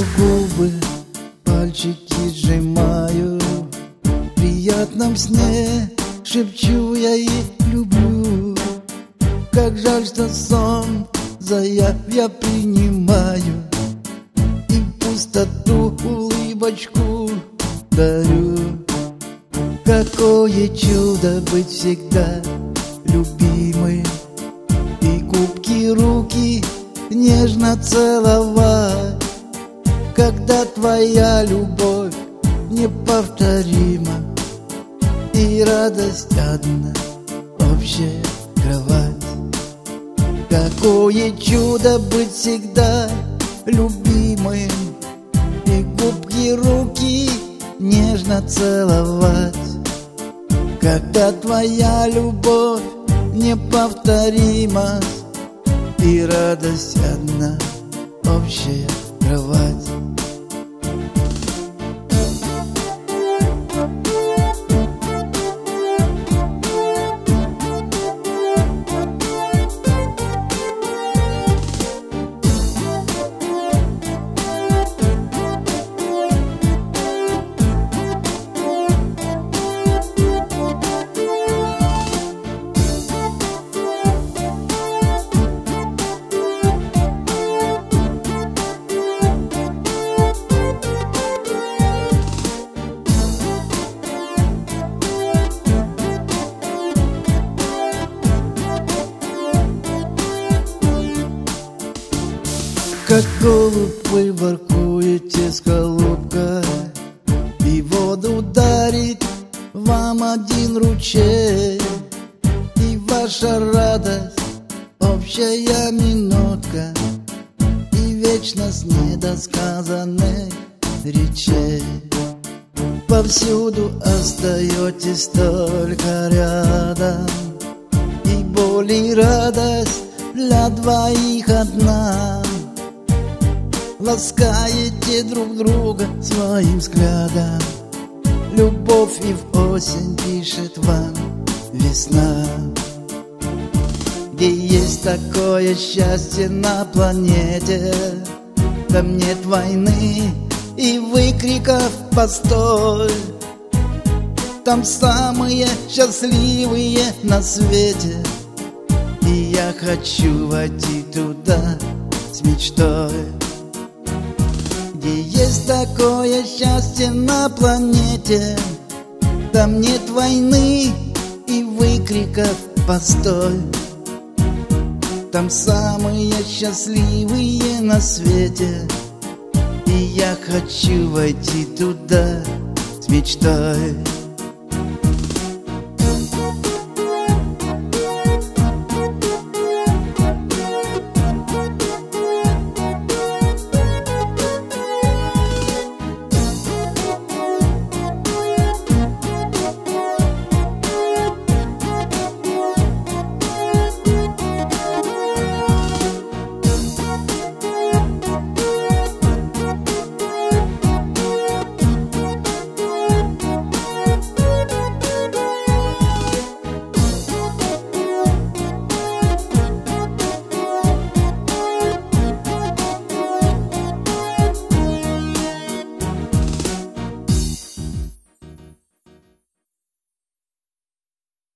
губы, пальчики сжимаю, в приятном сне шепчу я их люблю. Как жаль, что сон заяв я принимаю, и пустоту улыбочку дарю. Какое чудо быть всегда любимым, и губки, руки нежно целовать, когда твоя любовь неповторима, и радость одна, общая кровать. Какое чудо быть всегда любимым, и губки, руки нежно целовать, когда твоя любовь неповторима, и радость одна, общая кровать. Как голубь вы воркуете с голубкой, и воду дарит вам один ручей, и ваша радость общая минутка, и вечность недосказанных речей. Повсюду остаетесь только рядом, и боль и радость для двоих одна. Ласкаете друг друга своим взглядом, любовь и в осень пишет вам весна. Где есть такое счастье на планете, там нет войны и выкриков «постой». Там самые счастливые на свете, и я хочу войти туда с мечтой. Где есть такое счастье на планете, там нет войны и выкриков «постой». Там самые счастливые на свете, и я хочу войти туда с мечтой.